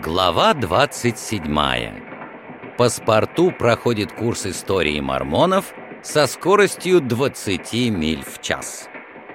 Глава 27. Паспарту проходит курс истории мормонов со скоростью 20 миль в час.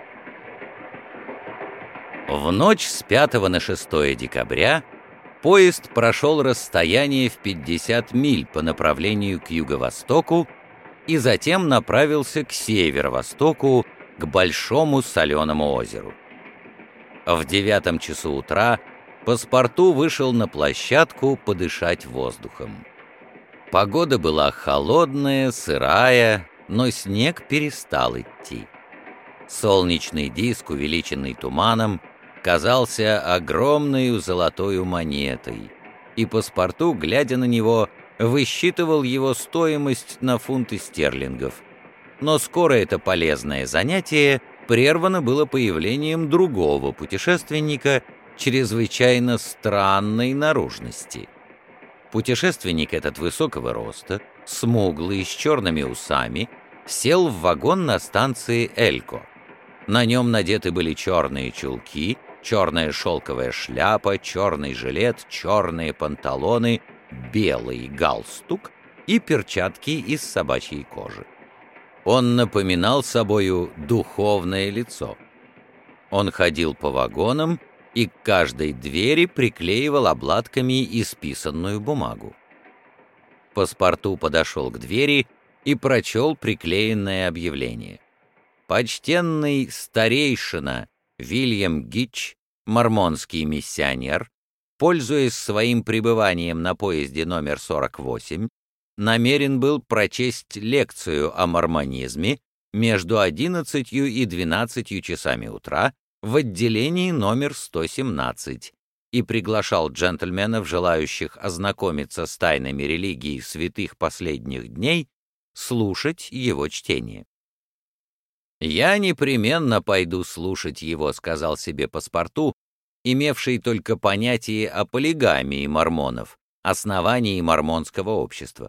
В ночь с 5 на 6 декабря поезд прошел расстояние в 50 миль по направлению к юго-востоку и затем направился к северо-востоку, к Большому Соленому озеру. В 9 часу утра Паспарту вышел на площадку подышать воздухом. Погода была холодная, сырая, но снег перестал идти. Солнечный диск, увеличенный туманом, казался огромной золотой монетой, и Паспарту, глядя на него, высчитывал его стоимость на фунты стерлингов. Но скоро это полезное занятие прервано было появлением другого путешественника чрезвычайно странной наружности. Путешественник этот высокого роста, смуглый, с черными усами, сел в вагон на станции Элько. На нем надеты были черные чулки, черная шелковая шляпа, черный жилет, черные панталоны, белый галстук и перчатки из собачьей кожи. Он напоминал собою духовное лицо. Он ходил по вагонам и к каждой двери приклеивал обладками исписанную бумагу. Паспарту подошел к двери и прочел приклеенное объявление. Почтенный старейшина Вильям Гич, мормонский миссионер, пользуясь своим пребыванием на поезде номер 48, намерен был прочесть лекцию о мормонизме между 11 и 12 часами утра в отделении номер 117 и приглашал джентльменов, желающих ознакомиться с тайнами религии святых последних дней, слушать его чтение. «Я непременно пойду слушать его», — сказал себе Паспарту, имевший только понятие о полигамии мормонов, основании мормонского общества.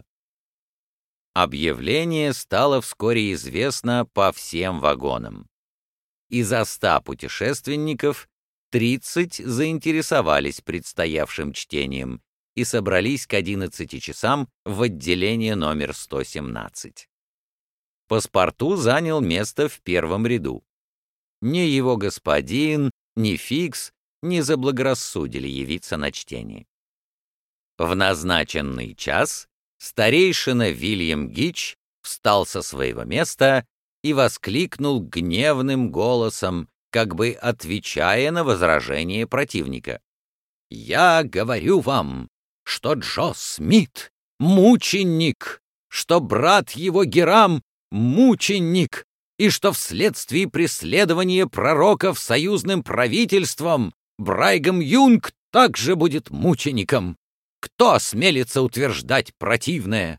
Объявление стало вскоре известно по всем вагонам. Из 100 путешественников 30 заинтересовались предстоявшим чтением и собрались к 11 часам в отделение номер 117. Паспарту занял место в первом ряду. Ни его господин, ни Фикс не заблагорассудили явиться на чтение. В назначенный час старейшина Вильям Гич встал со своего места и воскликнул гневным голосом, как бы отвечая на возражение противника. «Я говорю вам, что Джо Смит — мученик, что брат его Герам — мученик, и что вследствие преследования пророков союзным правительством Брайгам Юнг также будет мучеником. Кто осмелится утверждать противное?»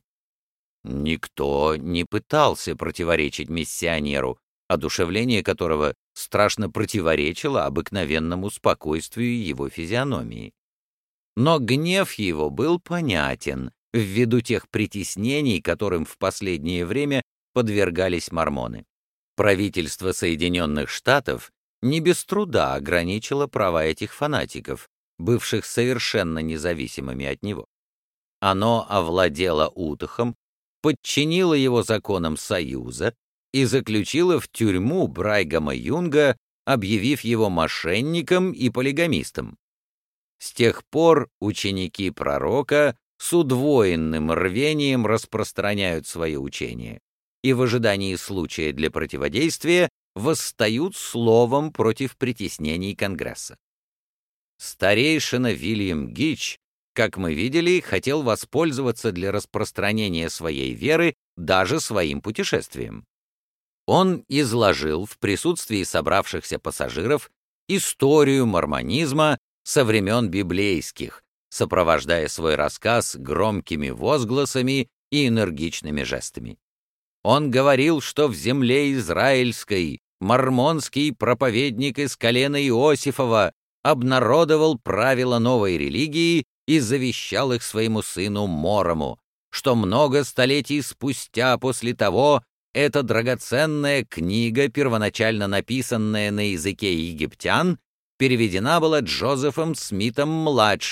Никто не пытался противоречить миссионеру, одушевление которого страшно противоречило обыкновенному спокойствию его физиономии. Но гнев его был понятен ввиду тех притеснений, которым в последнее время подвергались мормоны. Правительство Соединенных Штатов не без труда ограничило права этих фанатиков, бывших совершенно независимыми от него. Оно овладело Утахом, подчинило его законам Союза и заключило в тюрьму Брайгама Юнга, объявив его мошенником и полигамистом. С тех пор ученики пророка с удвоенным рвением распространяют свое учение и в ожидании случая для противодействия восстают словом против притеснений Конгресса. Старейшина Вильям Гич, как мы видели, хотел воспользоваться для распространения своей веры даже своим путешествием. Он изложил в присутствии собравшихся пассажиров историю мормонизма со времен библейских, сопровождая свой рассказ громкими возгласами и энергичными жестами. Он говорил, что в земле израильской мормонский проповедник из колена Иосифова обнародовал правила новой религии и завещал их своему сыну Морому, что много столетий спустя после того эта драгоценная книга, первоначально написанная на языке египтян, переведена была Джозефом Смитом-младшим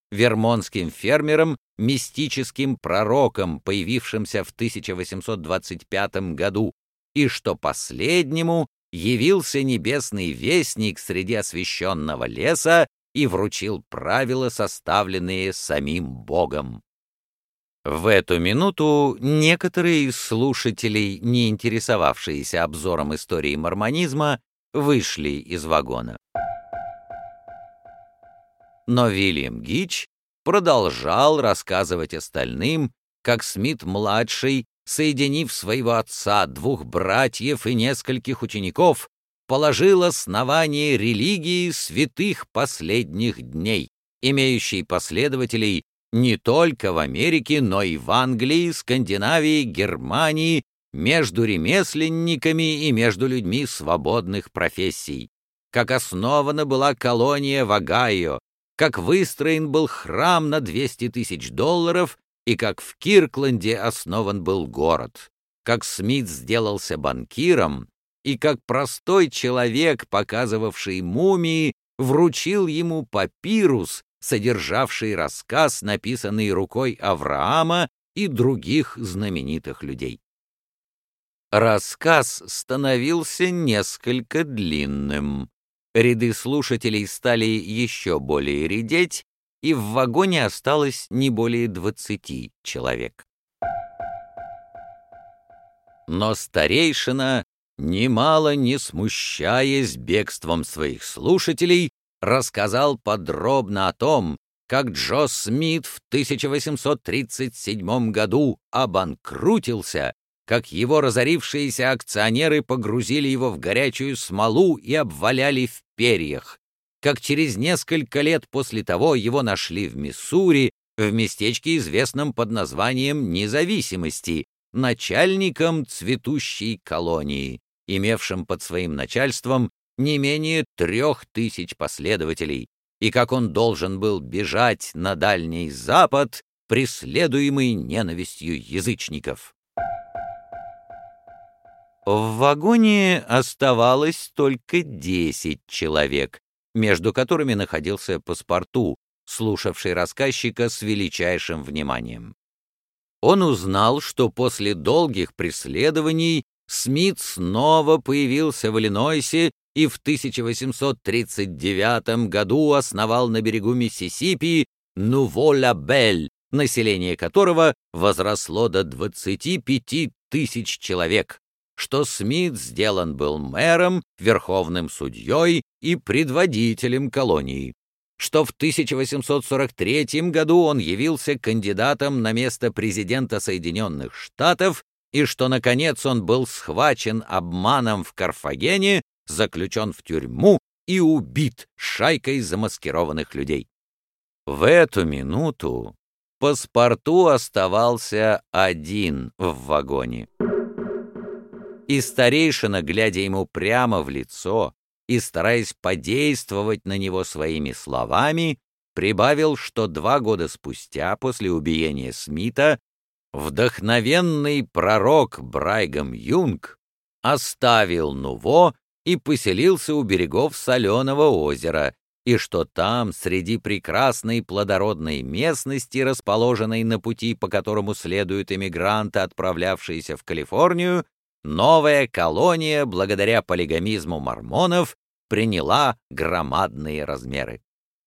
вермонтским фермером, мистическим пророком, появившимся в 1825 году, и что последнему явился небесный вестник среди освященного леса и вручил правила, составленные самим Богом. В эту минуту некоторые из слушателей, не интересовавшиеся обзором истории мормонизма, вышли из вагона. Но Вильям Гич продолжал рассказывать остальным, как Смит-младший, соединив своего отца, двух братьев и нескольких учеников, положил основание религии святых последних дней, имеющей последователей не только в Америке, но и в Англии, Скандинавии, Германии, между ремесленниками и между людьми свободных профессий. Как основана была колония в Огайо, как выстроен был храм на $200 000 и как в Киркленде основан был город, как Смит сделался банкиром и как простой человек, показывавший мумии, вручил ему папирус, содержавший рассказ, написанный рукой Авраама и других знаменитых людей. Рассказ становился несколько длинным. Ряды слушателей стали еще более редеть, и в вагоне осталось не более 20 человек. Но старейшина, немало не смущаясь бегством своих слушателей, рассказал подробно о том, как Джо Смит в 1837 году обанкрутился, как его разорившиеся акционеры погрузили его в горячую смолу и обваляли в перьях, как через несколько лет после того его нашли в Миссури, в местечке, известном под названием Независимости, начальником цветущей колонии, имевшим под своим начальством не менее 3000 последователей, и как он должен был бежать на Дальний Запад, преследуемый ненавистью язычников. В вагоне оставалось только 10 человек, между которыми находился паспорту, слушавший рассказчика с величайшим вниманием. Он узнал, что после долгих преследований Смит снова появился в Иллинойсе и в 1839 году основал на берегу Миссисипи Нуво-Ла-Бель, население которого возросло до 25 000 человек, что Смит сделан был мэром, верховным судьей и предводителем колонии, что в 1843 году он явился кандидатом на место президента Соединенных Штатов и что, наконец, он был схвачен обманом в Карфагене, заключен в тюрьму и убит шайкой замаскированных людей. В эту минуту паспорту оставался один в вагоне. И старейшина, глядя ему прямо в лицо и стараясь подействовать на него своими словами, прибавил, что 2 года спустя, после убиения Смита, вдохновенный пророк Брайгам Юнг оставил Нуво и поселился у берегов Соленого озера, и что там, среди прекрасной плодородной местности, расположенной на пути, по которому следуют эмигранты, отправлявшиеся в Калифорнию, новая колония, благодаря полигамизму мормонов, приняла громадные размеры.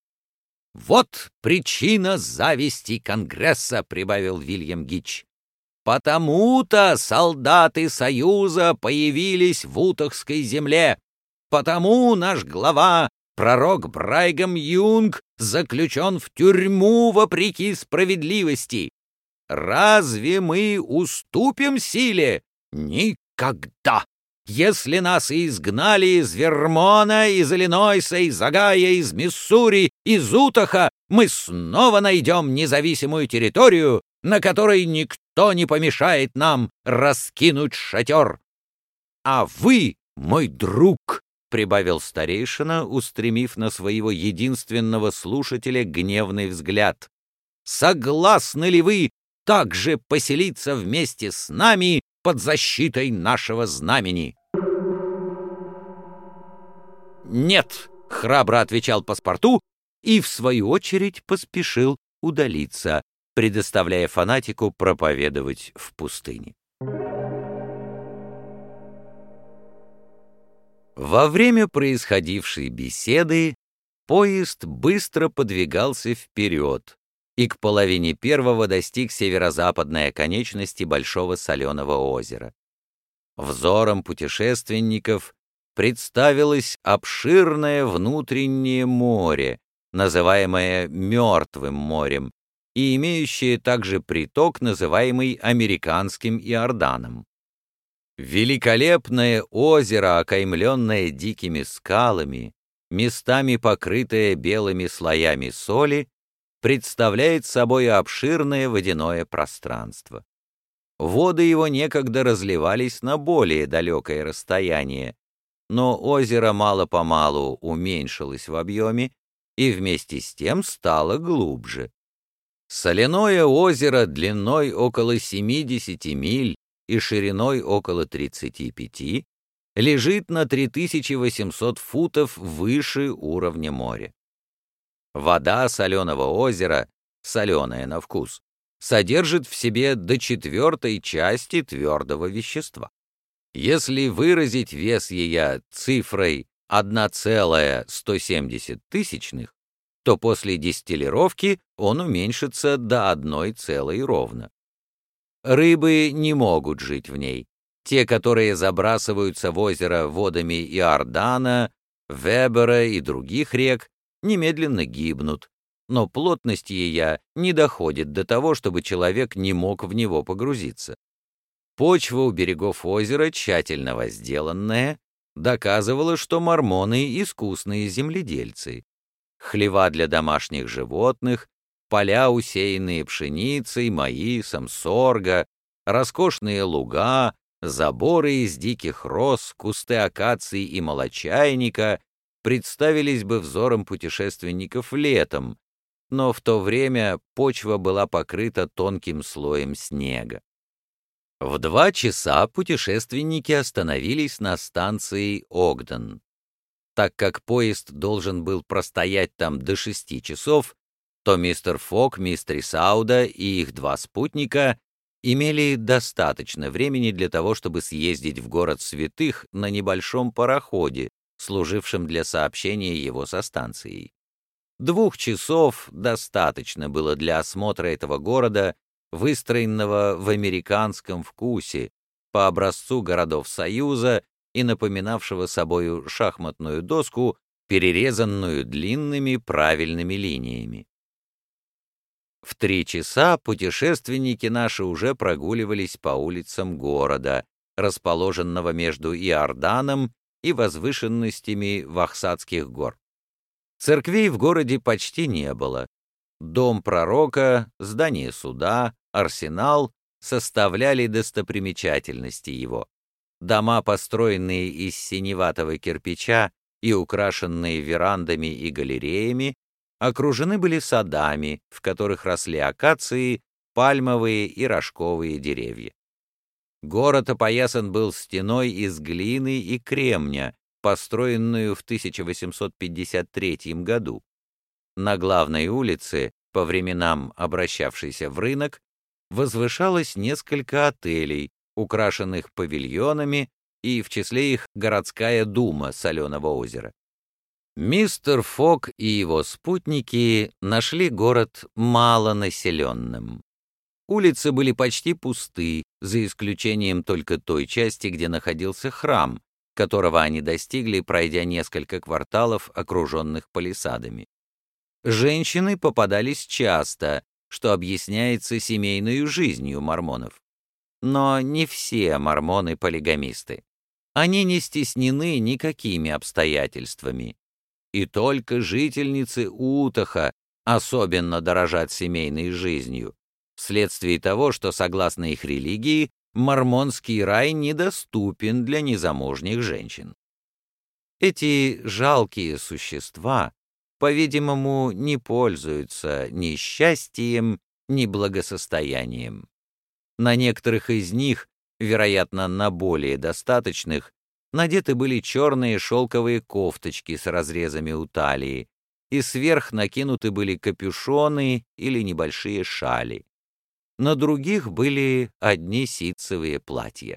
«Вот причина зависти Конгресса», — прибавил Вильям Гич. «Потому-то солдаты Союза появились в Утахской земле. Потому наш глава, пророк Брайгам Юнг, заключен в тюрьму вопреки справедливости. Разве мы уступим силе? Никогда! Если нас и изгнали из Вермона, из Иллинойса, из Огайо, из Миссури, из Утаха, мы снова найдем независимую территорию, на которой никто не помешает нам раскинуть шатер. А вы, мой друг, — прибавил старейшина, устремив на своего единственного слушателя гневный взгляд, — согласны ли вы также поселиться вместе с нами под защитой нашего знамени? «Нет», — храбро отвечал паспорту, и, в свою очередь, поспешил удалиться, предоставляя фанатику проповедовать в пустыне. Во время происходившей беседы поезд быстро подвигался вперед и к половине первого достиг северо-западной оконечности Большого Соленого озера. Взором путешественников представилось обширное внутреннее море, называемое Мертвым морем, и имеющее также приток, называемый Американским Иорданом. Великолепное озеро, окаймленное дикими скалами, местами покрытое белыми слоями соли, представляет собой обширное водяное пространство. Воды его некогда разливались на более далекое расстояние, но озеро мало-помалу уменьшилось в объеме и вместе с тем стало глубже. Соляное озеро длиной около 70 миль и шириной около 35 лежит на 3800 футов выше уровня моря. Вода соленого озера, соленая на вкус, содержит в себе до 1/4 части твердого вещества. Если выразить вес ее цифрой 1,170 тысячных, то после дистиллировки он уменьшится до 1 ровно. Рыбы не могут жить в ней. Те, которые забрасываются в озеро водами Иордана, Вебера и других рек, немедленно гибнут, но плотность ее не доходит до того, чтобы человек не мог в него погрузиться. Почва у берегов озера, тщательно возделанная, доказывала, что мормоны — искусные земледельцы. Хлева для домашних животных, поля, усеянные пшеницей, маисом, сорго, роскошные луга, заборы из диких роз, кусты акаций и молочайника представились бы взором путешественников летом, но в то время почва была покрыта тонким слоем снега. В 2 часа путешественники остановились на станции Огден. Так как поезд должен был простоять там до 6 часов, то мистер Фок, мистерис Ауда и их 2 спутника имели достаточно времени для того, чтобы съездить в город святых на небольшом пароходе, служившем для сообщения его со станцией. 2 часов достаточно было для осмотра этого города, выстроенного в американском вкусе, по образцу городов Союза и напоминавшего собою шахматную доску, перерезанную длинными правильными линиями. В 3 часа путешественники наши уже прогуливались по улицам города, расположенного между Иорданом и возвышенностями Вахсатских гор. Церквей в городе почти не было. Дом пророка, здание суда, арсенал составляли достопримечательности его. Дома, построенные из синеватого кирпича и украшенные верандами и галереями, окружены были садами, в которых росли акации, пальмовые и рожковые деревья. Город опоясан был стеной из глины и кремня, построенную в 1853 году. На главной улице, по временам обращавшейся в рынок, возвышалось несколько отелей, украшенных павильонами, и в числе их городская дума Соленого озера. Мистер Фок и его спутники нашли город малонаселенным. Улицы были почти пусты, за исключением только той части, где находился храм, которого они достигли, пройдя несколько кварталов, окруженных палисадами. Женщины попадались часто, что объясняется семейной жизнью мормонов. Но не все мормоны полигамисты. Они не стеснены никакими обстоятельствами. И только жительницы Утаха особенно дорожат семейной жизнью, вследствие того, что, согласно их религии, мормонский рай недоступен для незамужних женщин. Эти жалкие существа, по-видимому, не пользуются ни счастьем, ни благосостоянием. На некоторых из них, вероятно, на более достаточных, надеты были черные шелковые кофточки с разрезами у талии, и сверх накинуты были капюшоны или небольшие шали. На других были одни ситцевые платья.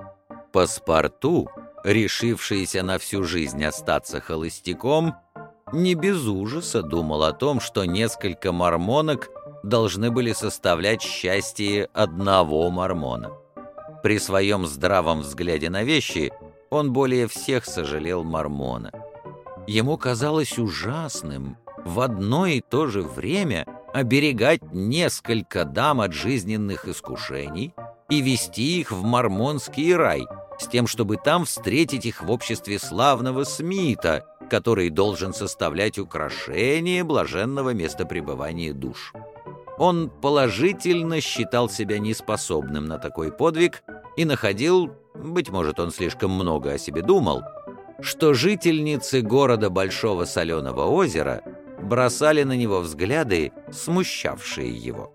Паспарту, решившийся на всю жизнь остаться холостяком, не без ужаса думал о том, что несколько мормонок должны были составлять счастье одного мормона. При своем здравом взгляде на вещи он более всех сожалел мормона. Ему казалось ужасным в одно и то же время оберегать несколько дам от жизненных искушений и вести их в мормонский рай, с тем, чтобы там встретить их в обществе славного Смита, который должен составлять украшение блаженного местопребывания душ. Он положительно считал себя неспособным на такой подвиг и находил, быть может, он слишком много о себе думал, что жительницы города Большого Соленого озера бросали на него взгляды, смущавшие его.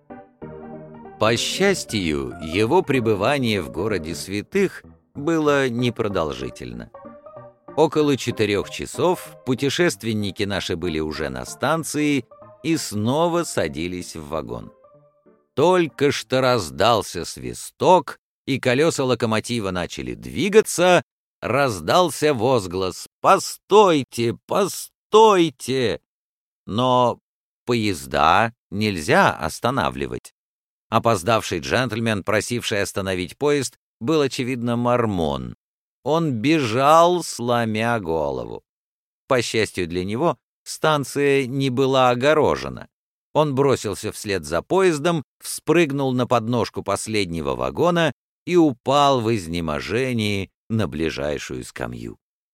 По счастью, его пребывание в городе святых было непродолжительно. Около 4 часов путешественники наши были уже на станции и снова садились в вагон. Только что раздался свисток, и колеса локомотива начали двигаться, раздался возглас «Постойте! Постойте!». Но поезда нельзя останавливать. Опоздавший джентльмен, просивший остановить поезд, был, очевидно, мормон. Он бежал, сломя голову. По счастью для него, станция не была огорожена. Он бросился вслед за поездом, вспрыгнул на подножку последнего вагона и упал в изнеможении на ближайшую скамью.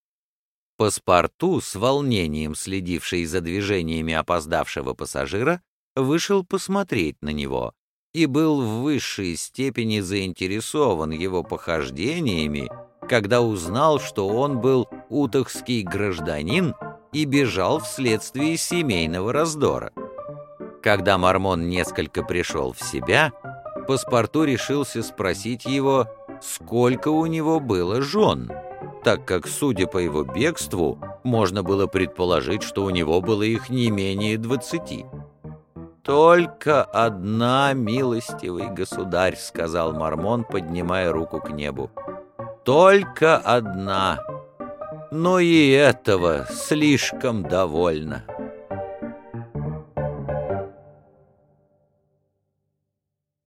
Паспарту, с волнением следивший за движениями опоздавшего пассажира, вышел посмотреть на него и был в высшей степени заинтересован его похождениями, когда узнал, что он был утахский гражданин и бежал вследствие семейного раздора. Когда мормон несколько пришел в себя, Паспарту решился спросить его, сколько у него было жен, так как, судя по его бегству, можно было предположить, что у него было их не менее 20. «Только одна, милостивый государь», — сказал мормон, поднимая руку к небу. «Только одна, но и этого слишком довольно».